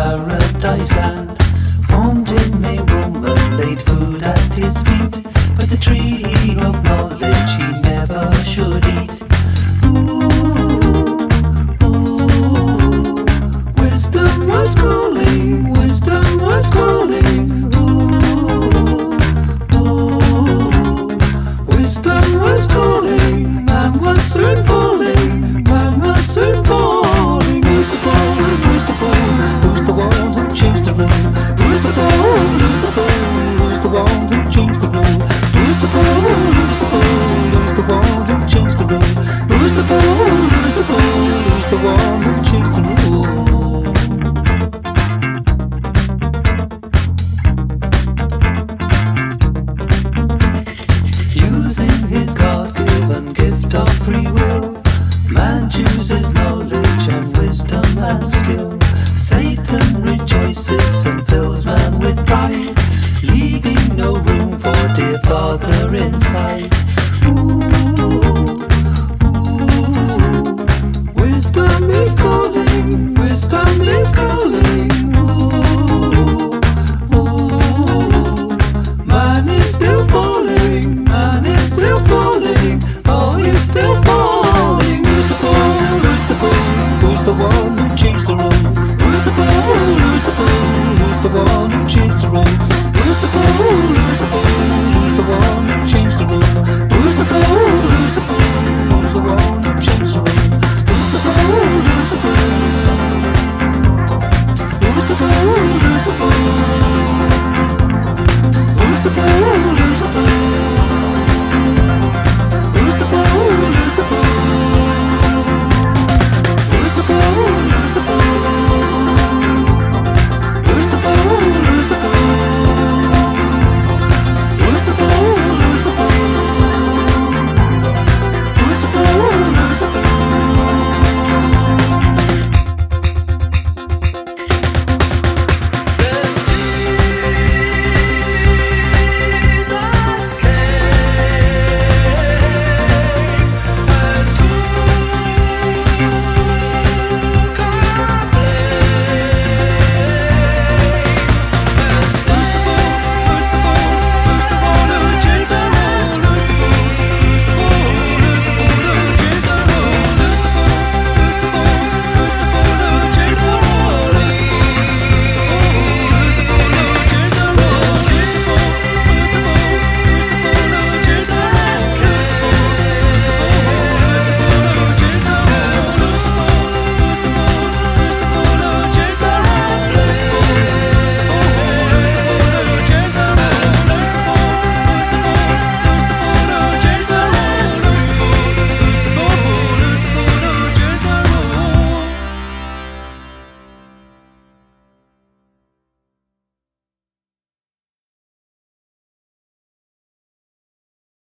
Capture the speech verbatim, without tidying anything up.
paradise land. Formed him a woman, laid food at his feet, but the tree of knowledge he never should eat. Ooh, ooh, wisdom was calling, wisdom was calling. Ooh, ooh, wisdom was calling. Man was soon falling, man was soon falling. Who's the fool? Who's the fool? Who's the one who changed the rule? Who's the fool? Who's the fool? Who's the one who changed the rule? Who's the fool? Who's the fool? Who's the one who changed the rule? Who's the fool? Who's the fool? Who's the one who changed the rule? Using his God-given gift of free will, man chooses knowledge and wisdom and skill. Satan rejoices and fills man with pride, leaving no room for dear Father inside. Ooh, ooh, wisdom is calling, wisdom is calling. Ooh, ooh, man is still falling, man is still falling, oh, he's still falling. Who's the fool? Who's the fool? Who's the one who changed the rule? Who's the fool? Who's the fool? Who's the one who changed the rule? Who's the fool? Who's the fool? Who's the one who changed the rule? Who's the fool? Who's the fool? Who's the one who changed the rule? Who's the fool? Who's the fool? Who's the fool? Who's the fool? Who's the fool?